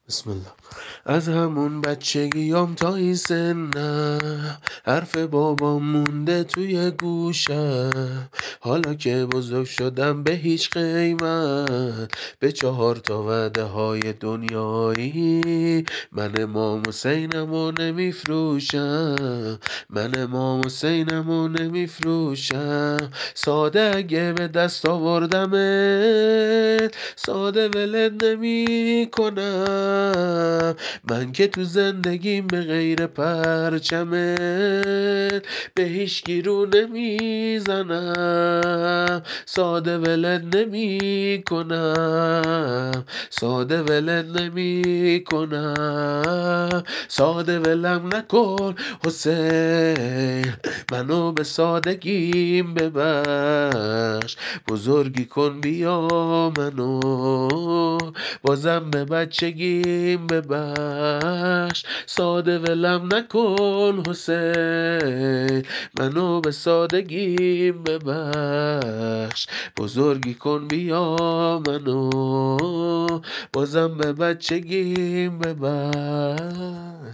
بسم الله. از همون بچگیام تا این سنم حرف بابام مونده توی گوشم. حالا که بزرگ شدم به هیچ قیمت، به 4 تا وعده های دنیایی من امام حسینمو نمیفروشم. من امام حسینمو نمیفروشم. ساده اگه به دست آوردمت، ساده ولت نمی کنم. من که تو زندگیم به غیر پرچمت به هیچ رو نمیزنم. ساده ولت نمی کنم. ساده ولت نمی کنم. ساده ولم نکن حسین، منو به سادگیم ببخش. بزرگی کن بیا منو، بازم به بچگیم ببخش. ساده ولم نکن حسین، منو به سادگیم ببخش. بزرگی کن بیا منو، بازم به بچگیم ببخش.